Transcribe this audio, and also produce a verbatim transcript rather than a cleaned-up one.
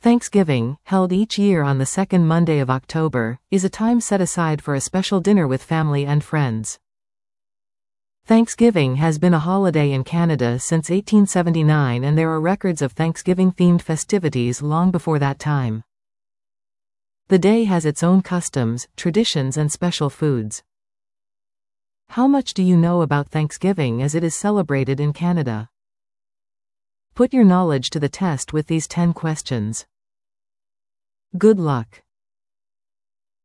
Thanksgiving, held each year on the second Monday of October, is a time set aside for a special dinner with family and friends. Thanksgiving has been a holiday in Canada since eighteen seventy-nine, and there are records of Thanksgiving-themed festivities long before that time. The day has its own customs, traditions and special foods. How much do you know about Thanksgiving as it is celebrated in Canada? Put your knowledge to the test with these ten questions. Good luck.